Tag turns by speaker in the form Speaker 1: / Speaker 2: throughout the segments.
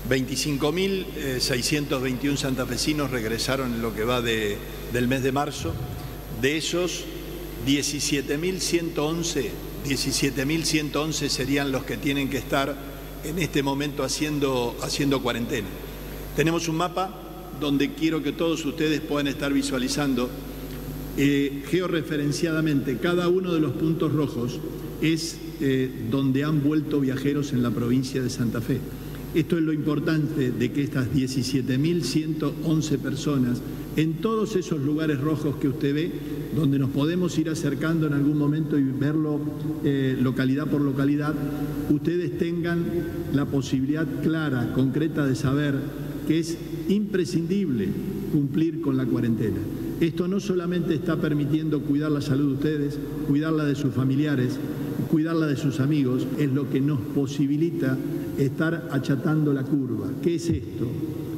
Speaker 1: 25.621 santafesinos regresaron en lo que va del mes de marzo. De esos, 17.111 serían los que tienen que estar en este momento haciendo cuarentena. Tenemos un mapa donde quiero que todos ustedes puedan estar visualizando georreferenciadamente cada uno de los puntos rojos es donde han vuelto viajeros en la provincia de Santa Fe. Esto es lo importante de que estas 17.111 personas, en todos esos lugares rojos que usted ve, donde nos podemos ir acercando en algún momento y verlo localidad por localidad, ustedes tengan la posibilidad clara, concreta de saber que es imprescindible cumplir con la cuarentena. Esto no solamente está permitiendo cuidar la salud de ustedes, cuidarla de sus familiares, cuidarla de sus amigos, es lo que nos posibilita estar achatando la curva. ¿Qué es esto?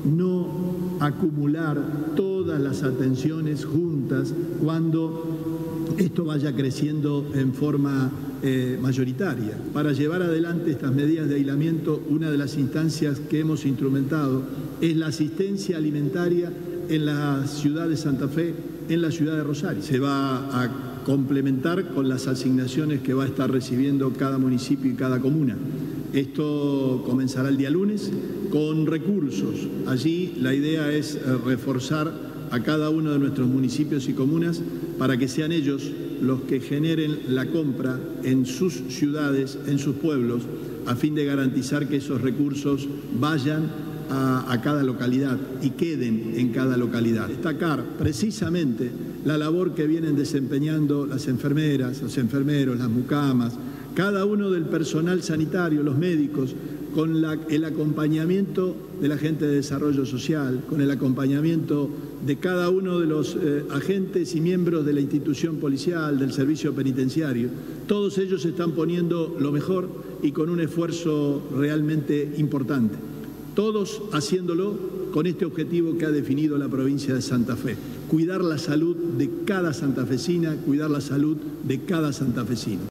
Speaker 1: No acumular todas las atenciones juntas cuando esto vaya creciendo en forma mayoritaria. Para llevar adelante estas medidas de aislamiento, una de las instancias que hemos instrumentado es la asistencia alimentaria en la ciudad de Santa Fe, en la ciudad de Rosario. Se va a complementar con las asignaciones que va a estar recibiendo cada municipio y cada comuna. Esto comenzará el día lunes con recursos. Allí la idea es reforzar a cada uno de nuestros municipios y comunas para que sean ellos los que generen la compra en sus ciudades, en sus pueblos, a fin de garantizar que esos recursos vayan a cada localidad y queden en cada localidad. Destacar precisamente la labor que vienen desempeñando las enfermeras, los enfermeros, las mucamas, cada uno del personal sanitario, los médicos, con el acompañamiento de la gente de desarrollo social, con el acompañamiento de cada uno de los agentes y miembros de la institución policial, del servicio penitenciario. Todos ellos están poniendo lo mejor y con un esfuerzo realmente importante. Todos haciéndolo con este objetivo que ha definido la provincia de Santa Fe: cuidar la salud de cada santafesina, cuidar la salud de cada santafesino.